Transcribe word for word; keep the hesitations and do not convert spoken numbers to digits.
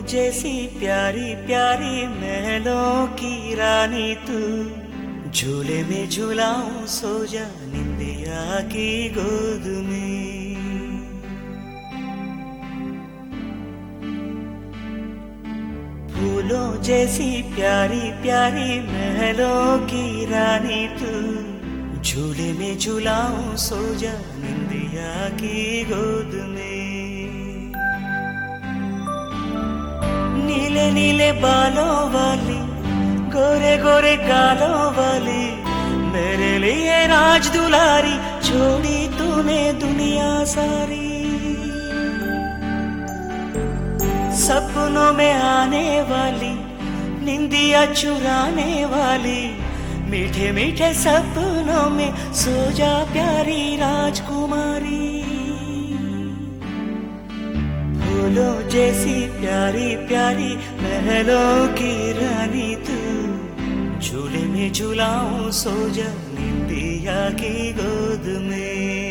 जैसी प्यारी प्यारी महलों की रानी तू, झूले में झूलाऊं सो जा निंदिया की गोद में। फूलों जैसी प्यारी प्यारी महलों की रानी तू, झूले में झूलाऊं सो जा निंदिया की गोद में। नीले नीले बालों वाली, गोरे गोरे गालों वाली, मेरे लिए राज दुलारी, छोड़ी तूने दुनिया सारी। सपनों में आने वाली, निंदिया चुराने वाली, मीठे मीठे सपनों में सो जा प्यारी राजकुमारी। फूलों जैसी प्यारी प्यारी महलों की रानी तू, झूले में झूलाऊं सो जा निंदिया की गोद में।